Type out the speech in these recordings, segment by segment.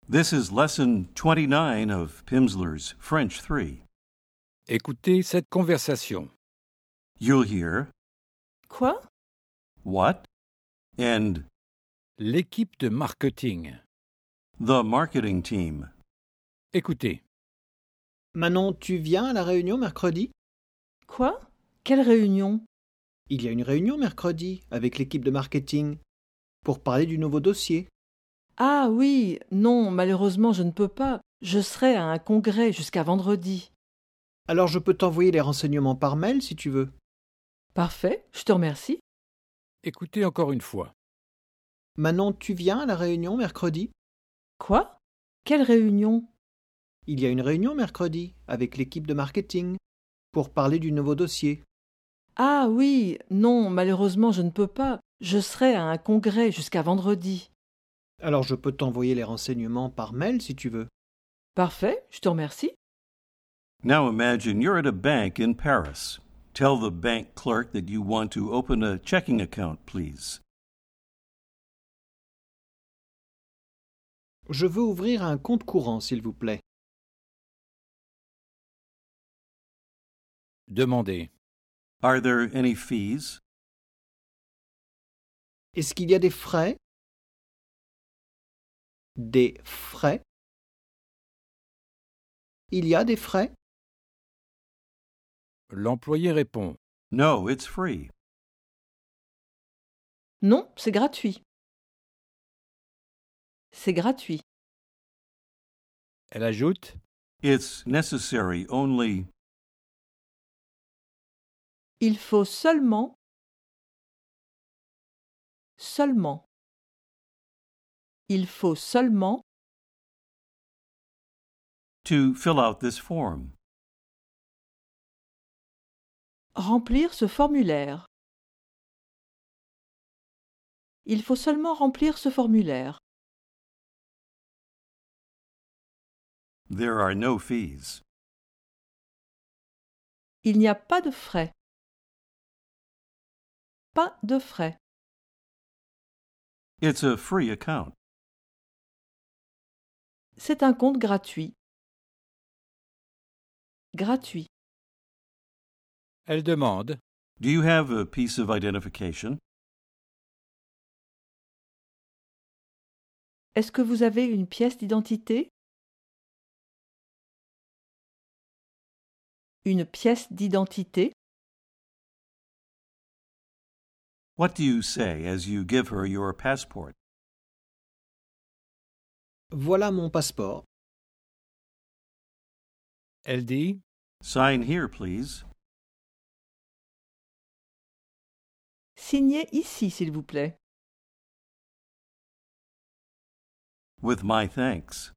This is lesson 29 of Pimsleur's French 3. Écoutez cette conversation. You'll hear Quoi? what and L'équipe de marketing. the marketing team. Écoutez. Manon, tu viens à la réunion mercredi? Quoi? Quelle réunion? Il y a une réunion mercredi avec l'équipe de marketing pour parler du nouveau dossier. Ah oui, non, malheureusement je ne peux pas. Je serai à un congrès jusqu'à vendredi. Alors je peux t'envoyer les renseignements par mail si tu veux. Parfait, je te remercie. Écoutez encore une fois. Manon, tu viens à la réunion mercredi? Quoi? Quelle réunion? Il y a une réunion mercredi avec l'équipe de marketing pour parler du nouveau dossier. Ah oui, non, malheureusement je ne peux pas. Je serai à un congrès jusqu'à vendredi. Alors je peux t'envoyer les renseignements par mail si tu veux. Parfait, je te remercie. Now imagine you're at a bank in Paris. Tell the bank clerk that you want to open a checking account, please. Je veux ouvrir un compte courant, s'il vous plaît. Demandez. Are there any fees? Est-ce qu'il y a des frais? Des frais? Il y a des frais? L'employé répond. No, it's free. Non, c'est gratuit. C'est gratuit. Elle ajoute. It's necessary only. Il faut seulement. Seulement. Il faut seulement. To fill out this form. Remplir ce formulaire. Il faut seulement remplir ce formulaire. There are no fees. Il n'y a pas de frais. Pas de frais. It's a free account. C'est un compte gratuit. Gratuit. Elle demande. Do you have a piece of identification? Est-ce que vous avez une pièce d'identité? Une pièce d'identité? What do you say as you give her your passport? Voilà mon passeport. Elle dit. Sign here, please. Signez ici, s'il vous plaît. With my thanks.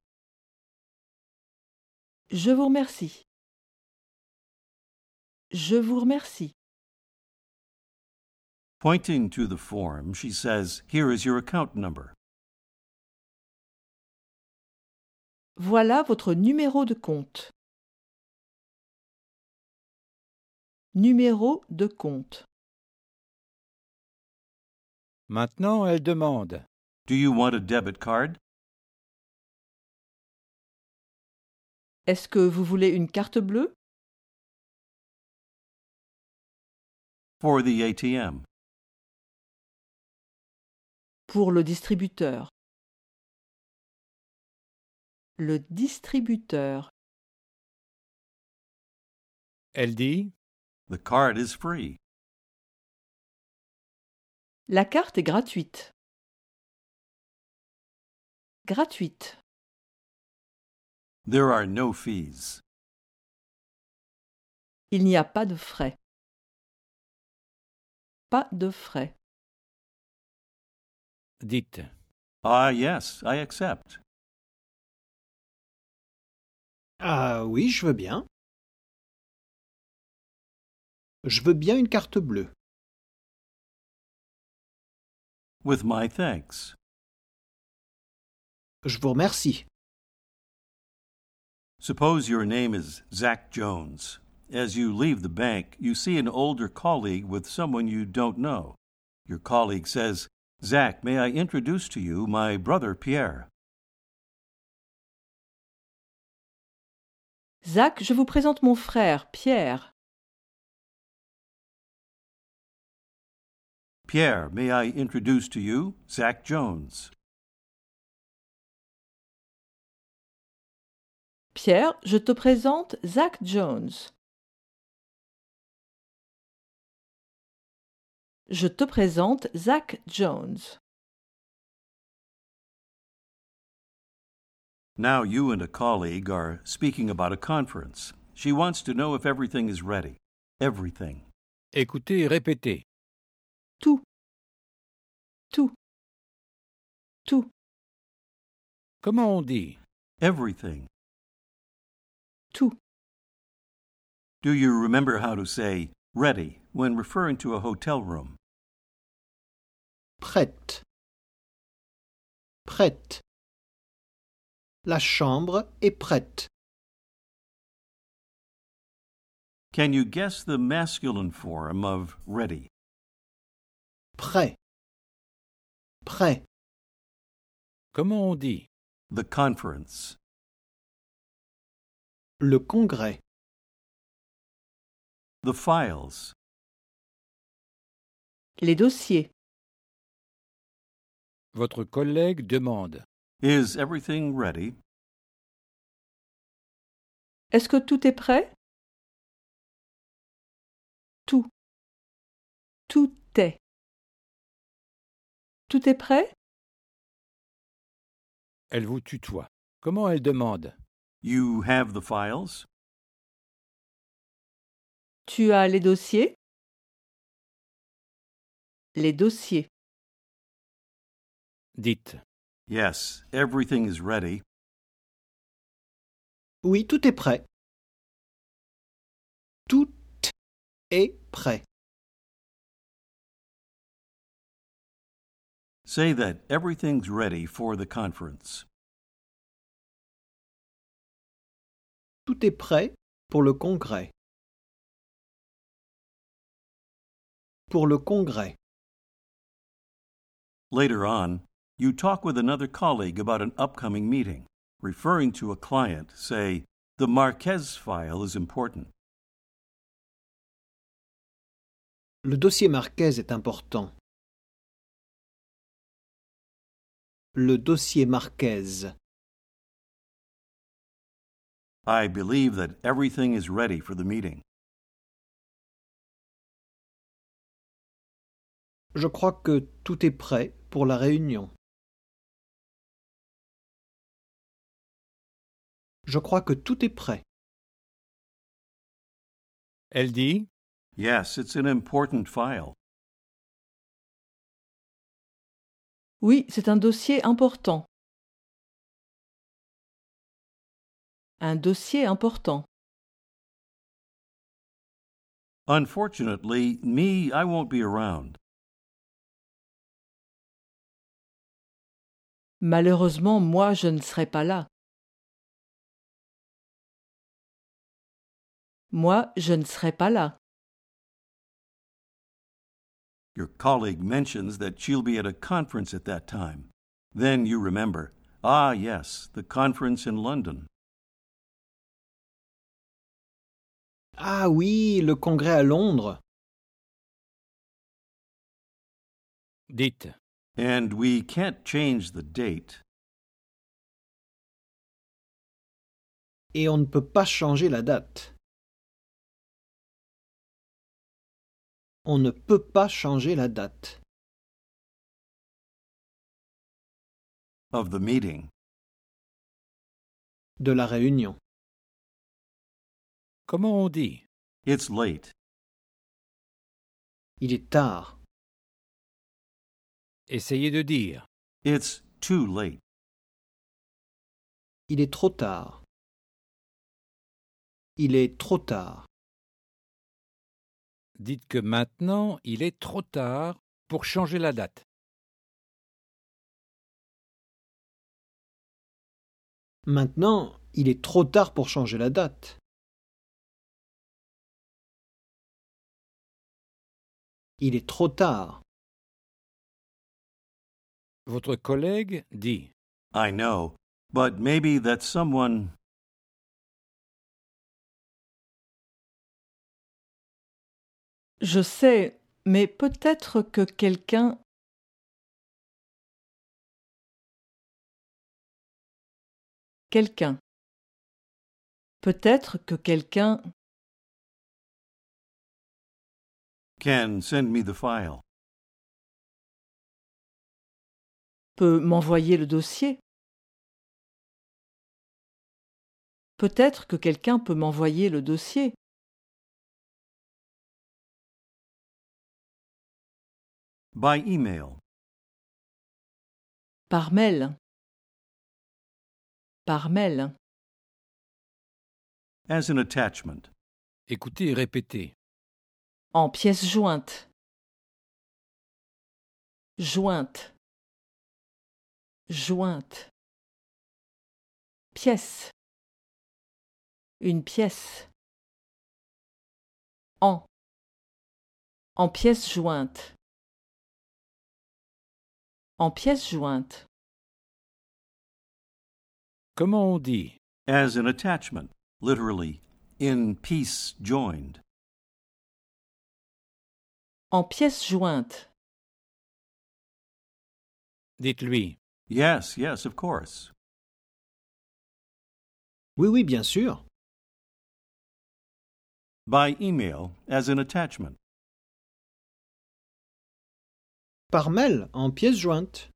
Je vous remercie. Je vous remercie. Pointing to the form, she says, Here is your account number. Voilà votre numéro de compte. Numéro de compte. Maintenant, elle demande. Do you want a debit card? Est-ce que vous voulez une carte bleue? For the ATM. Pour le distributeur. Le distributeur. Elle dit. The card is free. La carte est gratuite. Gratuite. There are no fees. Il n'y a pas de frais. Pas de frais. Dites. Ah, yes, I accept. Ah oui, je veux bien. Je veux bien une carte bleue. With my thanks. Je vous remercie. Suppose your name is Zach Jones. As you leave the bank, you see an older colleague with someone you don't know. Your colleague says, Zach, may I introduce to you my brother Pierre? Zach, je vous présente mon frère, Pierre. Pierre, may I introduce to you Zach Jones? Pierre, je te présente Zach Jones. Je te présente Zach Jones. Now you and a colleague are speaking about a conference. She wants to know if everything is ready. Everything. Écoutez et répétez. Tout. Tout. Tout. Comment on dit? Everything. Tout. Do you remember how to say ready when referring to a hotel room? Prête. Prête. La chambre est prête. Can you guess the masculine form of ready? Prêt. Prêt. Comment on dit? The conference. Le congrès. The files. Les dossiers. Votre collègue demande. Is everything ready? Est-ce que tout est prêt? Tout. Tout est. Tout est prêt? Elle vous tutoie. Comment elle demande? You have the files? Tu as les dossiers? Les dossiers. Dites. Yes, everything is ready. Oui, tout est prêt. Tout est prêt. Say that everything's ready for the conference. Tout est prêt pour le congrès. Pour le congrès. Later on, you talk with another colleague about an upcoming meeting. Referring to a client, say, the Marquez file is important. Le dossier Marquez est important. Le dossier Marquez. I believe that everything is ready for the meeting. Je crois que tout est prêt pour la réunion. Je crois que tout est prêt. Elle dit. Yes, it's an important file. Oui, c'est un dossier important. Un dossier important. Unfortunately, I won't be around. Malheureusement, moi, je ne serai pas là. Moi, je ne serai pas là. Your colleague mentions that she'll be at a conference at that time. Then you remember, ah, yes, the conference in London. Ah oui, le congrès à Londres. Dites. And we can't change the date. Et on ne peut pas changer la date. On ne peut pas changer la date. Of the meeting. De la réunion. Comment on dit? It's late. Il est tard. Essayez de dire. It's too late. Il est trop tard. Il est trop tard. Dites que maintenant, il est trop tard pour changer la date. Maintenant, il est trop tard pour changer la date. Il est trop tard. Votre collègue dit. I know, but maybe that's someone Je sais, mais peut-être que quelqu'un... Quelqu'un. Peut-être que quelqu'un Can send me the file. peut m'envoyer le dossier. Peut-être que quelqu'un peut m'envoyer le dossier. By email. Par mail. Par mail. As an attachment. Écoutez et répétez. En pièce jointe. Jointe. Jointe. Pièce. Une pièce. En. En pièce jointe. En pièce jointe. Comment on dit? As an attachment. Literally, in piece joined. En pièce jointe. Dites-lui. Yes, yes, of course. Oui, oui, bien sûr. By email, as an attachment. Par mail, en pièce jointe.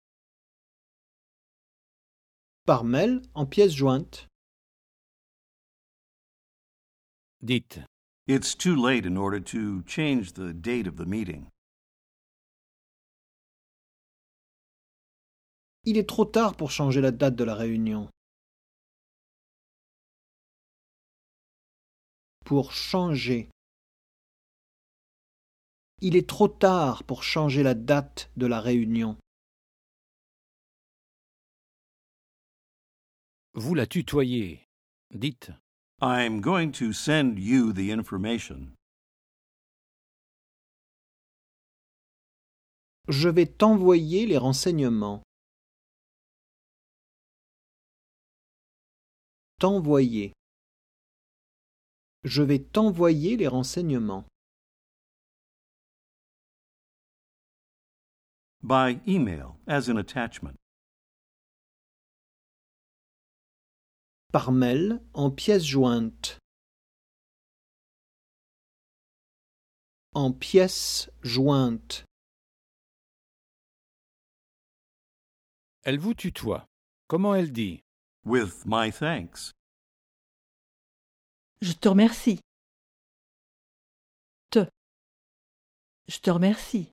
Par mail, en pièce jointe. Dites. It's too late in order to change the date of the meeting. Il est trop tard pour changer la date de la réunion. Pour changer. Il est trop tard pour changer la date de la réunion. Vous la tutoyez. Dites. I'm going to send you the information. Je vais t'envoyer les renseignements. T'envoyer. Je vais t'envoyer les renseignements. By email, as an attachment. Par mail, en pièce jointe. En pièce jointe. Elle vous tutoie. Comment elle dit? With my thanks. Je te remercie. Te. Je te remercie.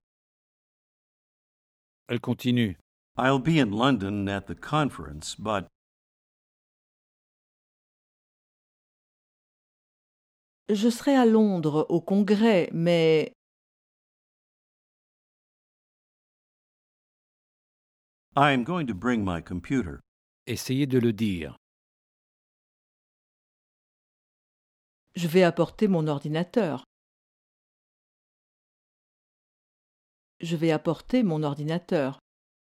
Elle continue. I'll be in London at the conference, but Je serai à Londres au congrès, mais I'm going to bring my computer. Essayez de le dire. je vais apporter mon ordinateur. Je vais apporter mon ordinateur.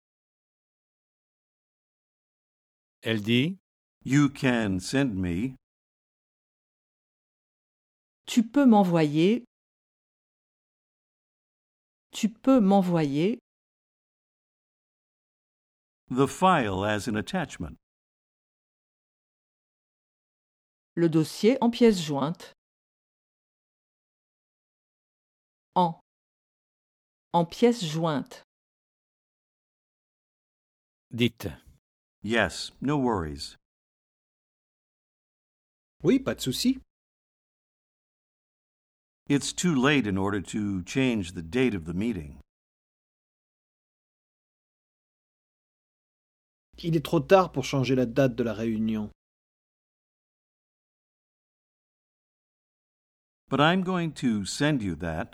Elle dit. You can send me. Tu peux m'envoyer. Tu peux m'envoyer The file as an attachment. le dossier en pièces jointes. En pièces jointes. Dites. Yes, no worries. Oui, pas de souci. It's too late in order to change the date of the meeting. Il est trop tard pour changer la date de la réunion. But I'm going to send you that.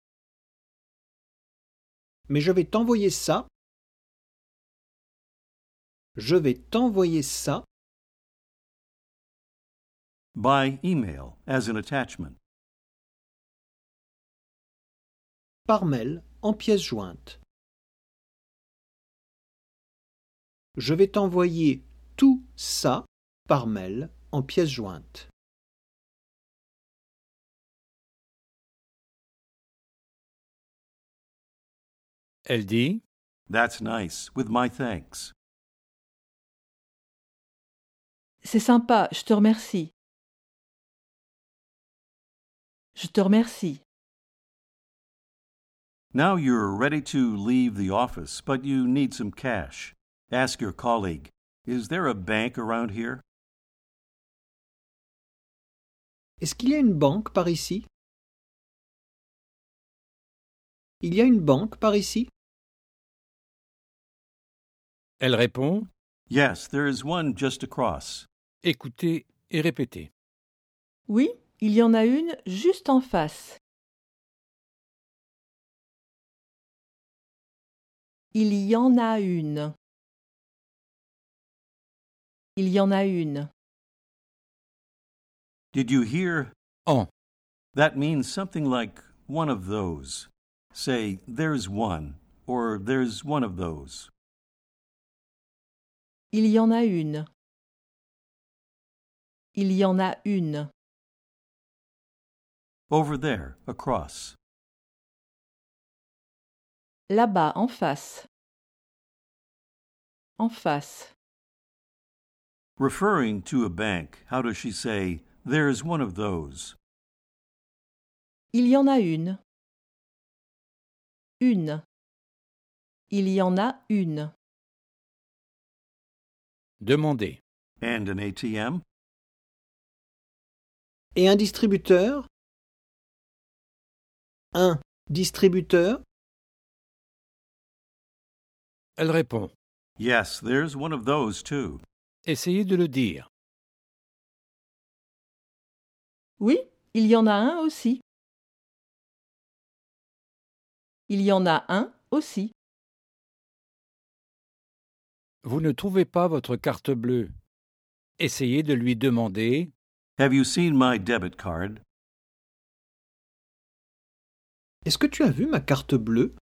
Mais je vais t'envoyer ça. Je vais t'envoyer ça By email as an attachment. par mail en pièce jointe. Je vais t'envoyer tout ça par mail en pièce jointe. Elle dit That's nice, with my thanks. C'est sympa, je te remercie. Je te remercie. Now you're ready to leave the office, but you need some cash. Ask your colleague, is there a bank around here? Est-ce qu'il y a une banque par ici? Il y a une banque par ici? Elle répond Yes, there is one just across. Écoutez et répétez. Oui, il y en a une juste en face. Il y en a une. Il y en a une. Did you hear? En. That means something like one of those. Say, there's one, or there's one of those. Il y en a une. Il y en a une. Over there, across. Là-bas, en face. En face. Referring to a bank, how does she say, there's one of those? Il y en a une. Une. Il y en a une. Demandez. And an ATM? Et un distributeur? Un distributeur? Elle répond Yes, there's one of those too. Essayez de le dire. Oui, il y en a un aussi. Il y en a un aussi. Vous ne trouvez pas votre carte bleue. Essayez de lui demander Have you seen my debit card? Est-ce que tu as vu ma carte bleue?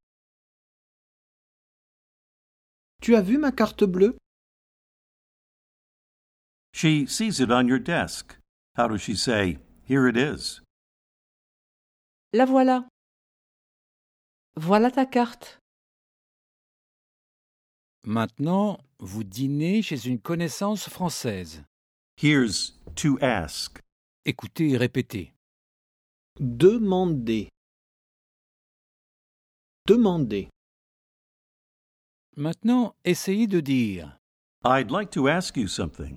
Tu as vu ma carte bleue? She sees it on your desk. How does she say, here it is? La voilà. Voilà ta carte. Maintenant, vous dînez chez une connaissance française. Here's to ask. Écoutez et répétez. Demander. Demander. Maintenant, essayez de dire. I'd like to ask you something.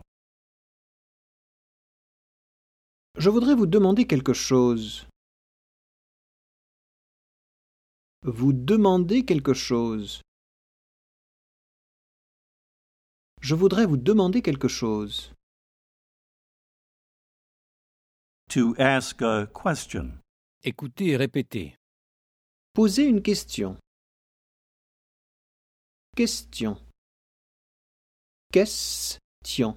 Je voudrais vous demander quelque chose. Vous demandez quelque chose. Je voudrais vous demander quelque chose. To ask a question. Écoutez et répétez. Poser une question. Question. Question.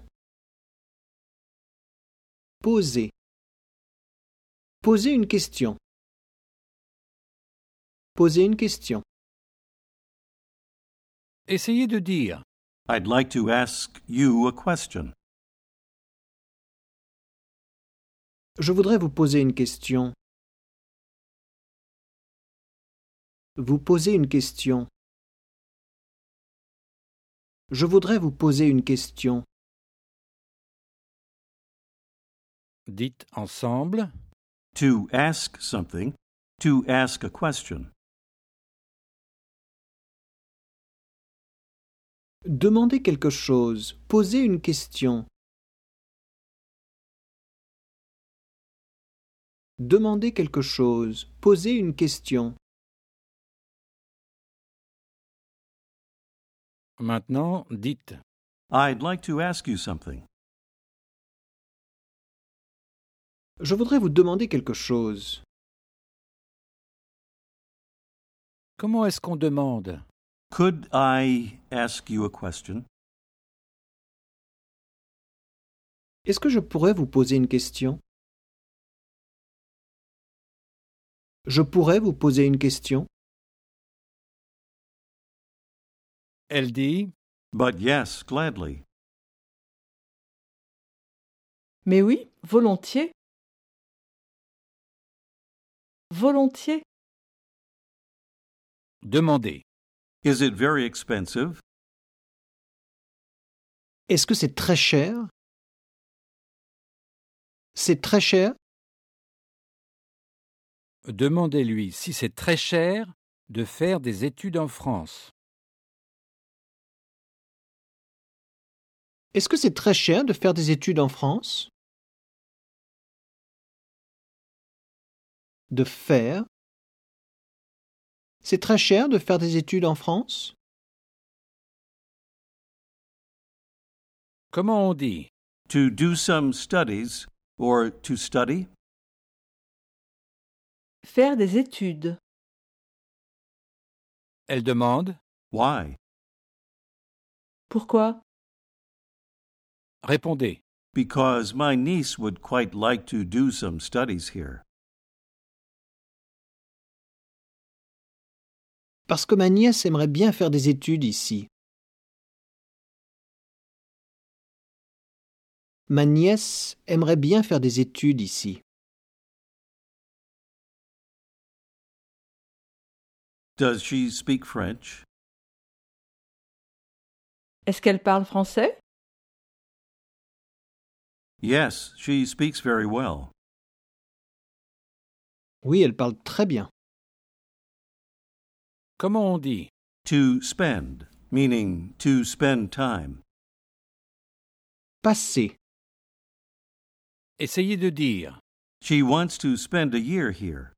Poser. Poser une question. Poser une question. Essayez de dire. I'd like to ask you a question. Je voudrais vous poser une question. Vous posez une question. Je voudrais vous poser une question. Dites ensemble. To ask something. To ask a question. Demander quelque chose. Poser une question. Demander quelque chose. Poser une question. Maintenant, dites. I'd like to ask you something. Je voudrais vous demander quelque chose. Comment est-ce qu'on demande? Could I ask you a question? Est-ce que je pourrais vous poser une question? Je pourrais vous poser une question? Elle dit. But yes, gladly. Mais oui, volontiers. Volontiers. Demandez. Is it very expensive? Est-ce que c'est très cher? C'est très cher? Demandez-lui si c'est très cher de faire des études en France. Est-ce que c'est très cher de faire des études en France? De faire. C'est très cher de faire des études en France? Comment on dit? To do some studies or to study? Faire des études. Elle demande. Why? Pourquoi? Répondez. Because my niece would quite like to do some studies here. Parce que ma nièce aimerait bien faire des études ici. Ma nièce aimerait bien faire des études ici. Does she speak French? Est-ce qu'elle parle français? Yes, she speaks very well. Oui, elle parle très bien. Comment on dit? To spend, meaning to spend time. Passer. Essayez de dire. She wants to spend a year here.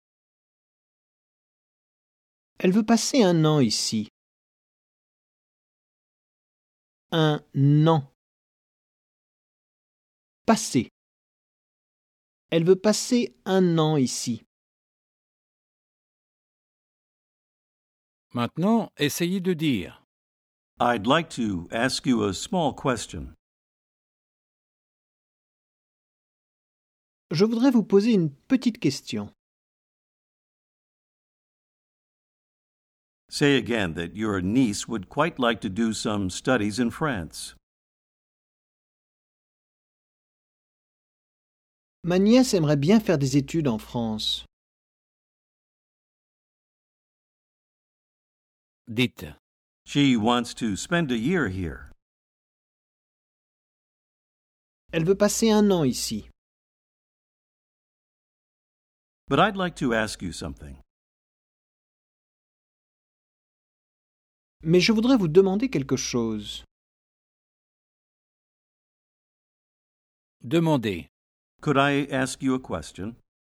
Elle veut passer un an ici. Un an. Passer. Elle veut passer un an ici. Maintenant, essayez de dire. I'd like to ask you a small question. Je voudrais vous poser une petite question. Say again that your niece would quite like to do some studies in France. Ma nièce aimerait bien faire des études en France. Dites. She wants to spend a year here. Elle veut passer un an ici. But I'd like to ask you something. Mais je voudrais vous demander quelque chose. Demandez. Could I ask you a question?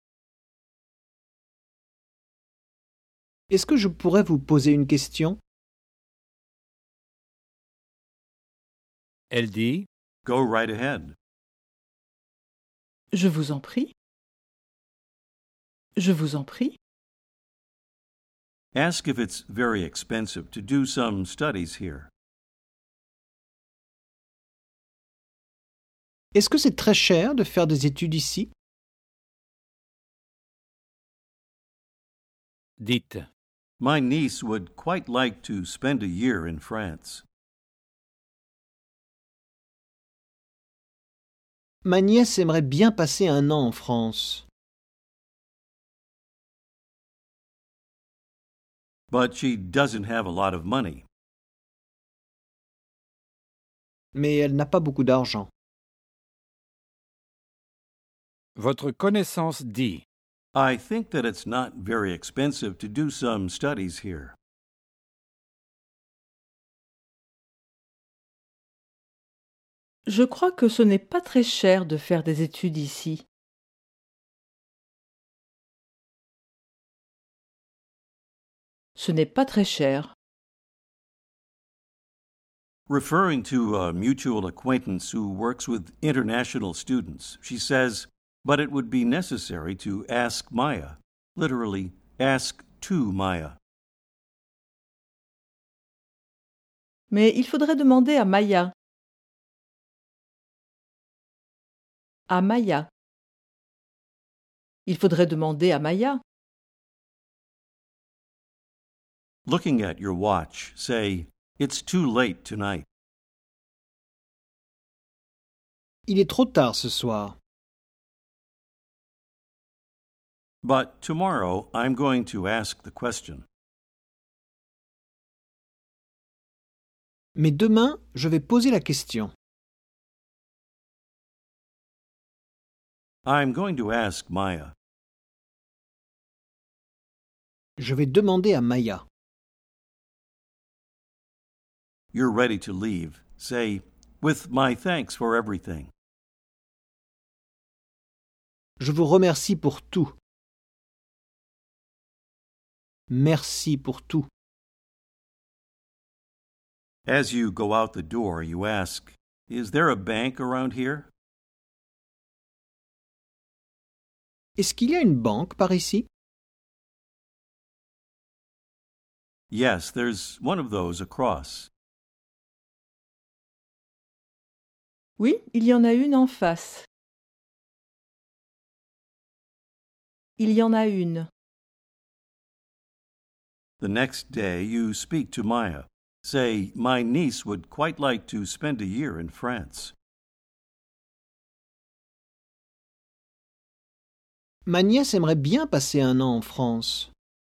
Est-ce que je pourrais vous poser une question? Elle dit. Go right ahead. Je vous en prie. Je vous en prie. Ask if it's very expensive to do some studies here. Est-ce que c'est très cher de faire des études ici? Dites. My niece would quite like to spend a year in France. Ma nièce aimerait bien passer un an en France. But she doesn't have a lot of money. Mais elle n'a pas beaucoup d'argent. Votre connaissance dit. I think that it's not very expensive to do some studies here. Je crois que ce n'est pas très cher de faire des études ici. Ce n'est pas très cher. Referring to a mutual acquaintance who works with international students, she says, but it would be necessary to ask Maya. Literally, ask to Maya. Mais il faudrait demander à Maya. À Maya. Il faudrait demander à Maya. Looking at your watch, say, it's too late tonight. Il est trop tard ce soir. But tomorrow I'm going to ask the question. Mais demain, je vais poser la question. I'm going to ask Maya. Je vais demander à Maya. You're ready to leave. Say, with my thanks for everything. Je vous remercie pour tout. Merci pour tout. As you go out the door, you ask, is there a bank around here? Est-ce qu'il y a une banque par ici? Yes, there's one of those across. Oui, il y en a une en face. Il y en a une. The next day, you speak to Maya. Say, my niece would quite like to spend a year in France. Ma nièce aimerait bien passer un an en France.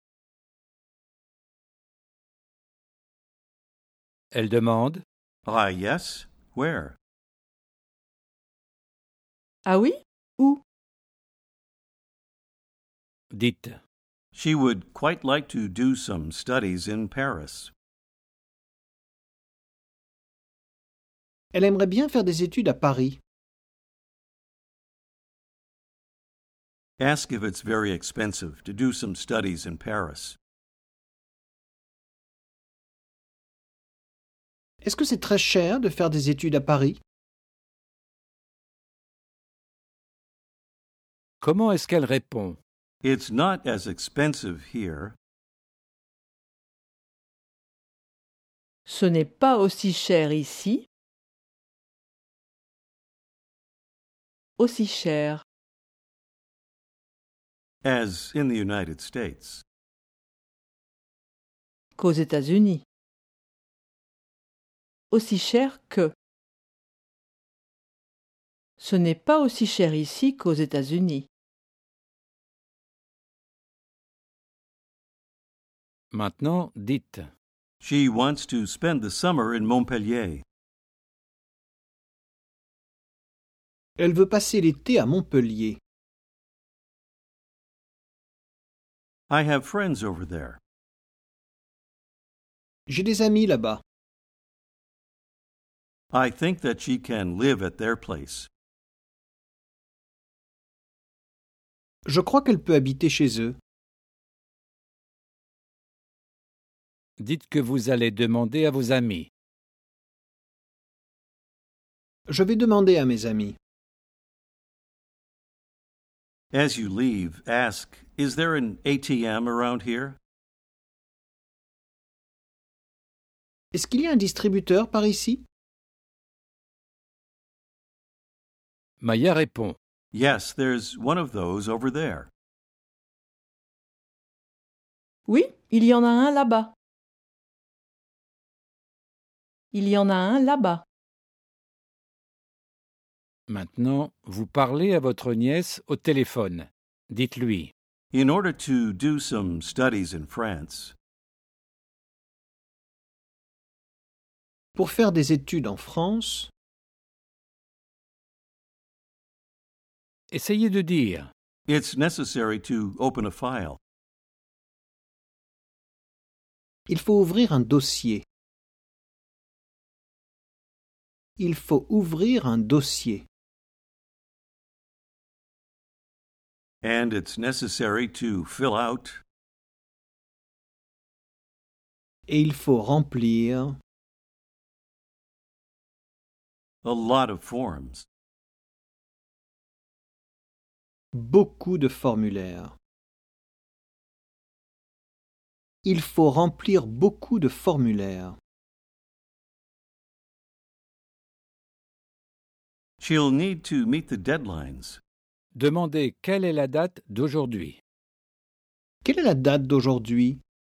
Elle demande. Ah, yes? Where? Ah oui? Où? Dites. She would quite like to do some studies in Paris. Elle aimerait bien faire des études à Paris. Ask if it's very expensive to do some studies in Paris. Est-ce que c'est très cher de faire des études à Paris? Comment est-ce qu'elle répond? It's not as expensive here. Ce n'est pas aussi cher ici. Aussi cher. As in the United States. Qu'aux États-Unis. Aussi cher que. Ce n'est pas aussi cher ici qu'aux États-Unis. Maintenant, dites. She wants to spend the summer in Montpellier. Elle veut passer l'été à Montpellier. I have friends over there. J'ai des amis là-bas. I think that she can live at their place. Je crois qu'elle peut habiter chez eux. Dites que vous allez demander à vos amis. Je vais demander à mes amis. As you leave, ask, is there an ATM around here? Est-ce qu'il y a un distributeur par ici? Maya répond. Yes, there's one of those over there. Oui, il y en a un là-bas. Il y en a un là-bas. Maintenant, vous parlez à votre nièce au téléphone. Dites-lui. In order to do some studies in France, Pour faire des études en France, Essayez de dire. it's necessary to open a file. il faut ouvrir un dossier. Il faut ouvrir un dossier. And it's necessary to fill out. Et il faut remplir A lot of forms. beaucoup de formulaires. Il faut remplir beaucoup de formulaires. She'll need to meet the deadlines. Demandez quelle est la date d'aujourd'hui. Quelle est la date d'aujourd'hui?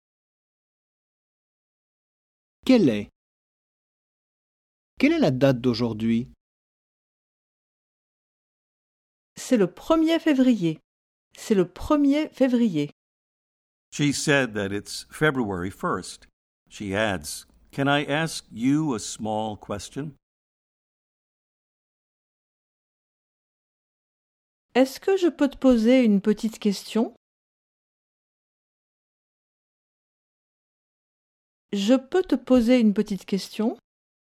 Quelle est? Quelle est la date d'aujourd'hui? C'est le 1er février. C'est le 1er février. She said that it's February 1st. She adds, Can I ask you a small question? Est-ce que je peux te poser une petite question? Je peux te poser une petite question?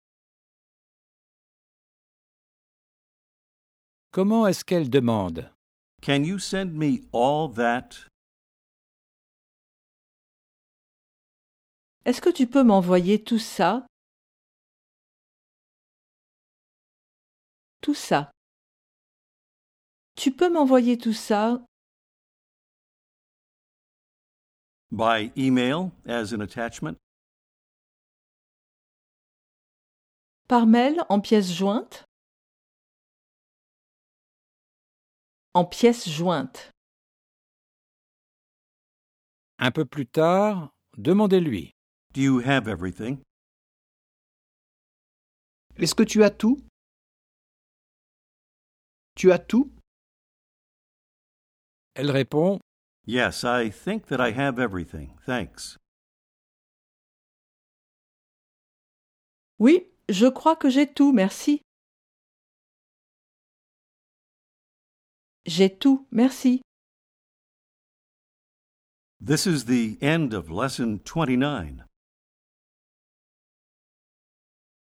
Comment est-ce qu'elle demande? Can you send me all that? Est-ce que tu peux m'envoyer tout ça? Tout ça. Tu peux m'envoyer tout ça By email as an attachment? par mail en pièces jointes? En pièces jointes. Un peu plus tard, demandez-lui. Do you have everything? Est-ce que tu as tout? Tu as tout? Elle répond Yes, I think that I have everything. Thanks. Oui, je crois que j'ai tout, merci. J'ai tout, merci. This is the end of lesson 29.